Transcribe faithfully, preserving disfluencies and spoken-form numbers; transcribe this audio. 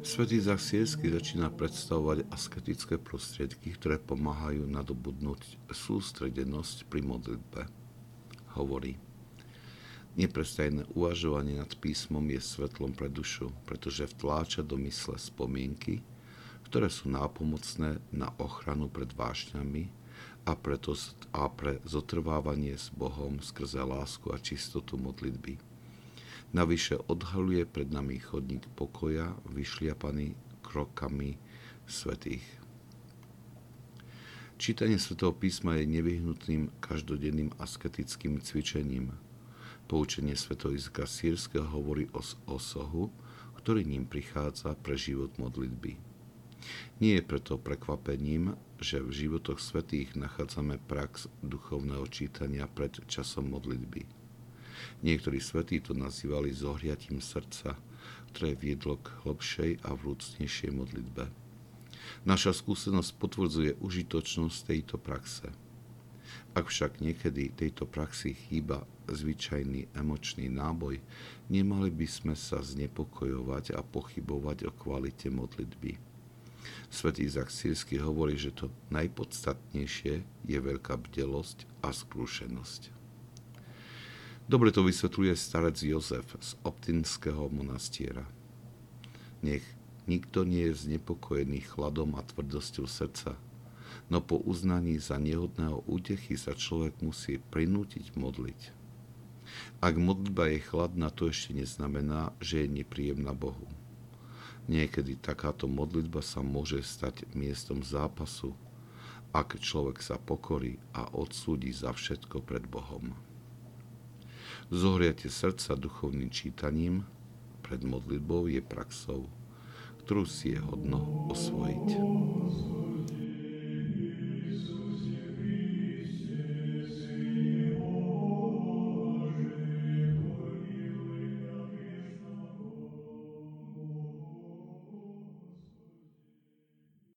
Svätý Izák Sýrsky začína predstavovať asketické prostriedky, ktoré pomáhajú nadobudnúť sústredenosť pri modlitbe. Hovorí: neprestajné uvažovanie nad písmom je svetlom pre dušu, pretože vtláča do mysle spomienky, ktoré sú nápomocné na ochranu pred vášňami a, preto, a pre zotrvávanie s Bohom skrze lásku a čistotu modlitby. Navyše odhaľuje pred nami chodník pokoja, vyšliapaný krokami svätých. Čítanie svätého písma je nevyhnutným každodenným asketickým cvičením. Poučenie svätého Izáka Sýrskeho hovorí o osohu, ktorý ním prichádza pre život modlitby. Nie je preto prekvapením, že v životoch svätých nachádzame prax duchovného čítania pred časom modlitby. Niektorí svätí to nazývali zohriatím srdca, ktoré viedlo k hlbšej a vrúcnejšej modlitbe. Naša skúsenosť potvrdzuje užitočnosť tejto praxe. Ak však niekedy tejto praxi chýba zvyčajný emočný náboj, nemali by sme sa znepokojovať a pochybovať o kvalite modlitby. Svätý Izák Sýrsky hovorí, že to najpodstatnejšie je veľká bdelosť a skrúšenosť. Dobre to vysvetľuje starec Jozef z Optinského monastiera. Nech nikto nie je znepokojený chladom a tvrdosťou srdca, no po uznaní za nehodného útechy sa človek musí prinútiť modliť. Ak modlitba je chladná, to ešte neznamená, že je nepríjemná Bohu. Niekedy takáto modlitba sa môže stať miestom zápasu, ak človek sa pokorí a odsúdi za všetko pred Bohom. Zohriate srdca duchovným čítaním pred modlitbou je praxou, ktorú si je hodno osvojiť.